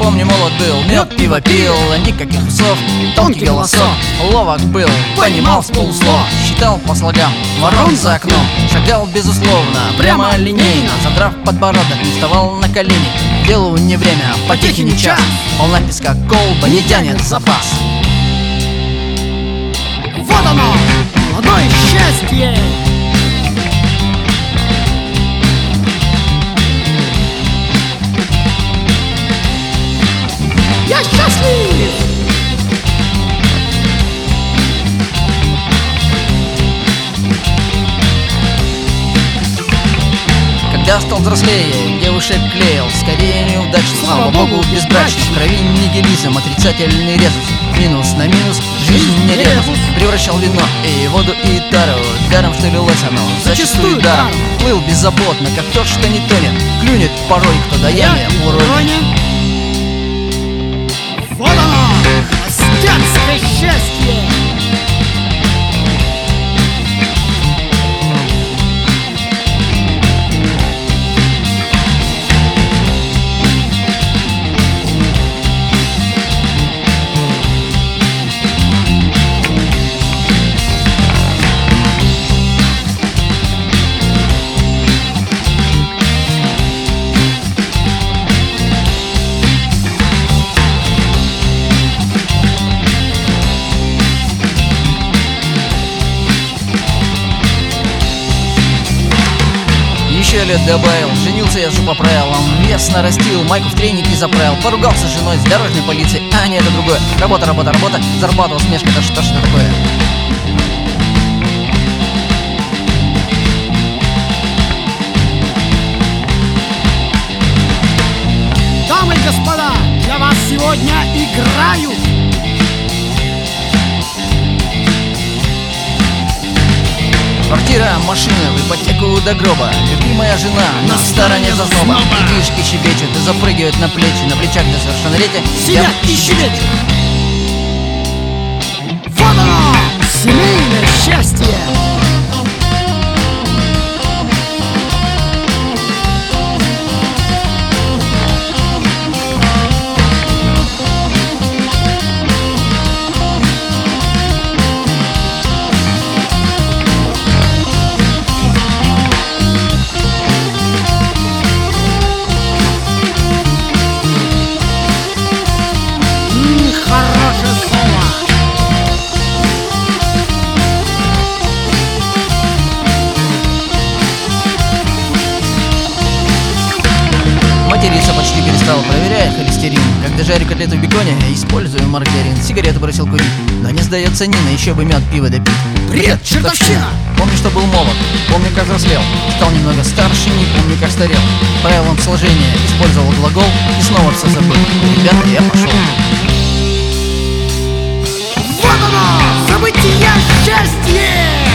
Помню, молод был, мед, пиво пил, никаких усов, тонкий голосок. Ловок был, понимал с полуслова, считал по слогам ворон за окном. Шагал безусловно, прямо линейно, задрав подбородок, вставал на колени. Делу не время, потехи не час, полна песка колба, не тянет запас. Вот оно, молодое счастье! Я счастлив! Когда стал взрослее, девушек клеил, скорее неудачно, слава богу, безбрачно. В крови нигилизм, отрицательный резус, минус на минус, жизнь не ребус. Превращал вино и воду и тару, даром что лилось оно, зачастую даром. Плыл беззаботно, как тот, что не тонет, клюнет порой, кто до ямы уронит. Вот оно, холостяцкое счастье! Еще лет добавил, женился я же по правилам, вес нарастил, майку в треники заправил, поругался с женой, с дорожной полицией, а не, это другое. Работа, работа, работа, зарплата, усмешка, это что ж это такое? Дамы и господа, для вас сегодня играю Квартира, машина, в ипотеку до гроба. Любимая жена на стороне зазноба. Детишки щебечут и запрыгивают на плечах до совершеннолетия сидят и щебечут. Вот оно, семейное счастье! Хорошее слово! Материться почти перестал, проверяя холестерин. Когда жарю котлету в беконе, я использую маргарин. Сигарету бросил курить, но не сдается Нина, еще бы мед, пиво допить. Бред, чертовщина! Помню, что был молод, помню, как взрослел. Стал немного старше, не помню, как старел. Правилам сложения использовал глагол и снова все забыл. Ребята, я пошел. Вот оно, забытие счастье!